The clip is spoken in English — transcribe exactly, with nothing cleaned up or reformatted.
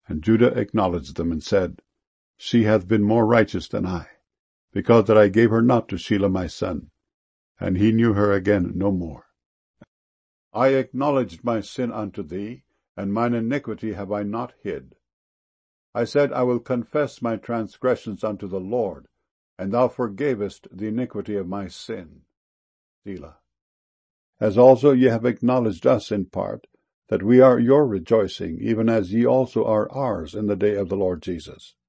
And Judah acknowledged them, and said, She hath been more righteous than I, because that I gave her not to Shelah my son. And he knew her again no more. I acknowledged my sin unto thee, and mine iniquity have I not hid. I said, I will confess my transgressions unto the Lord, and thou forgavest the iniquity of my sin. Selah. As also ye have acknowledged us in part, that we are your rejoicing, even as ye also are ours in the day of the Lord Jesus.